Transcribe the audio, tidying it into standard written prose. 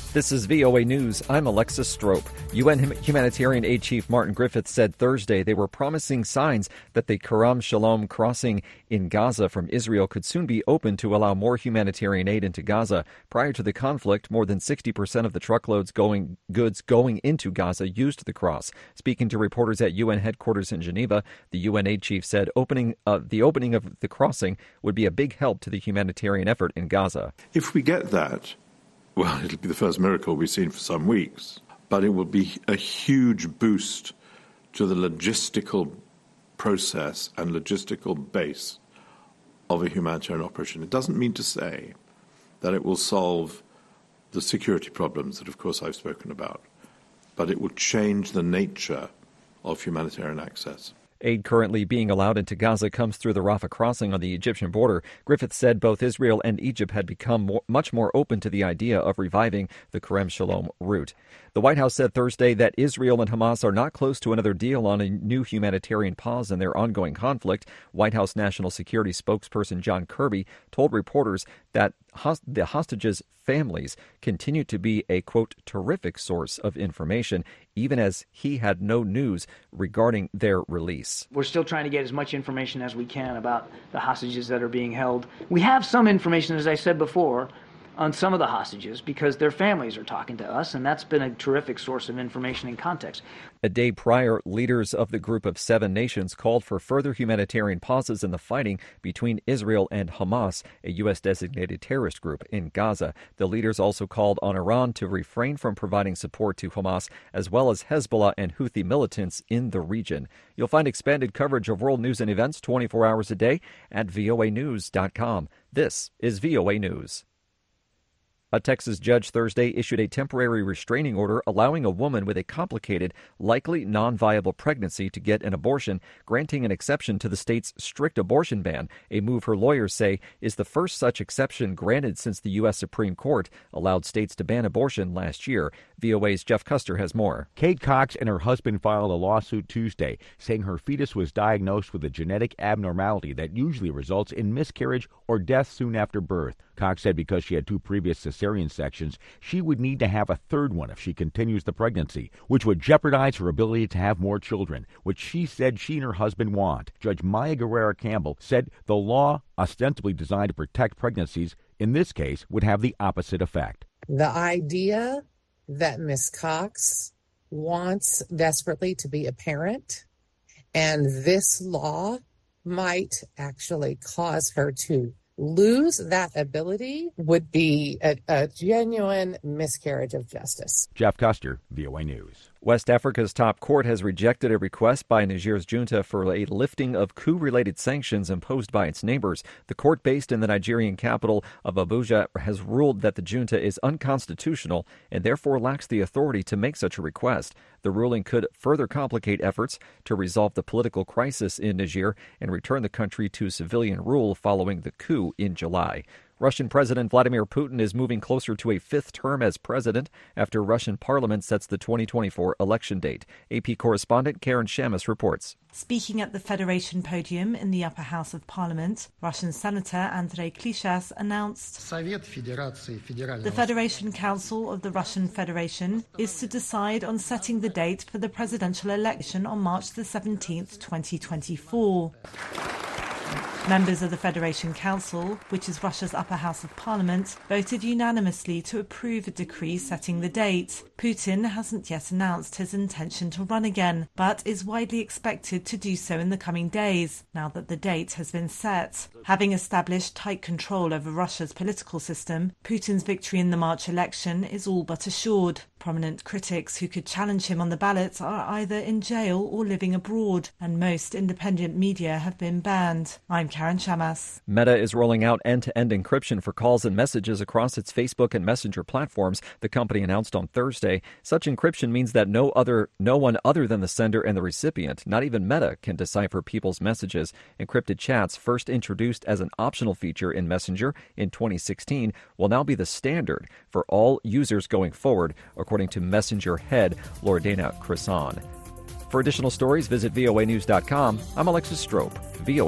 This is VOA News. I'm Alexis Strope. UN Humanitarian Aid Chief Martin Griffiths said Thursday they were promising signs that the Kerem Shalom crossing in Gaza from Israel could soon be open to allow more humanitarian aid into Gaza. Prior to the conflict, more than 60% of the truckloads goods going into Gaza used the cross. Speaking to reporters at UN headquarters in Geneva, the UN aid chief said the opening of the crossing would be a big help to the humanitarian effort in Gaza. If we get that, well, it'll be the first miracle we've seen for some weeks, but it will be a huge boost to the logistical process and logistical base of a humanitarian operation. It doesn't mean to say that it will solve the security problems that, of course, I've spoken about, but it will change the nature of humanitarian access. Aid currently being allowed into Gaza comes through the Rafah crossing on the Egyptian border. Griffith said both Israel and Egypt had become much more open to the idea of reviving the Kerem Shalom route. The White House said Thursday that Israel and Hamas are not close to another deal on a new humanitarian pause in their ongoing conflict. White House National Security spokesperson John Kirby told reporters that the hostages' families continue to be a, quote, terrific source of information, even as he had no news regarding their release. We're still trying to get as much information as we can about the hostages that are being held. We have some information, as I said before, on some of the hostages because their families are talking to us, and that's been a terrific source of information and context. A day prior, leaders of the Group of Seven Nations called for further humanitarian pauses in the fighting between Israel and Hamas, a U.S.-designated terrorist group in Gaza. The leaders also called on Iran to refrain from providing support to Hamas, as well as Hezbollah and Houthi militants in the region. You'll find expanded coverage of world news and events 24 hours a day at voanews.com. This is VOA News. A Texas judge Thursday issued a temporary restraining order allowing a woman with a complicated, likely non-viable pregnancy to get an abortion, granting an exception to the state's strict abortion ban, a move her lawyers say is the first such exception granted since the U.S. Supreme Court allowed states to ban abortion last year. VOA's Jeff Custer has more. Kate Cox and her husband filed a lawsuit Tuesday saying her fetus was diagnosed with a genetic abnormality that usually results in miscarriage or death soon after birth. Cox said because she had two previous cesarean sections, she would need to have a third one if she continues the pregnancy, which would jeopardize her ability to have more children, which she said she and her husband want. Judge Maya Guerrera Campbell said the law, ostensibly designed to protect pregnancies, in this case would have the opposite effect. The idea that Ms. Cox wants desperately to be a parent, and this law might actually cause her to lose that ability would be a genuine miscarriage of justice. Jeff Custer, VOA News. West Africa's top court has rejected a request by Niger's junta for a lifting of coup-related sanctions imposed by its neighbors. The court based in the Nigerian capital of Abuja has ruled that the junta is unconstitutional and therefore lacks the authority to make such a request. The ruling could further complicate efforts to resolve the political crisis in Niger and return the country to civilian rule following the coup in July. Russian President Vladimir Putin is moving closer to a fifth term as president after Russian parliament sets the 2024 election date. AP correspondent Karen Shamus reports. Speaking at the Federation podium in the upper house of parliament, Russian Senator Andrei Klishas announced the Federation Council of the Russian Federation is to decide on setting the date for the presidential election on March the 17th, 2024. Members of the Federation Council, which is Russia's upper house of parliament, voted unanimously to approve a decree setting the date. Putin hasn't yet announced his intention to run again, but is widely expected to do so in the coming days, now that the date has been set. Having established tight control over Russia's political system, Putin's victory in the March election is all but assured. Prominent critics who could challenge him on the ballot are either in jail or living abroad, and most independent media have been banned. I'm Karen Shamas. Meta is rolling out end-to-end encryption for calls and messages across its Facebook and Messenger platforms, the company announced on Thursday. Such encryption means that no one other than the sender and the recipient, not even Meta, can decipher people's messages. Encrypted chats, first introduced as an optional feature in Messenger in 2016, will now be the standard for all users going forward, according to Messenger head Loredana Cresson. For additional stories, visit voanews.com. I'm Alexis Strope, VOA.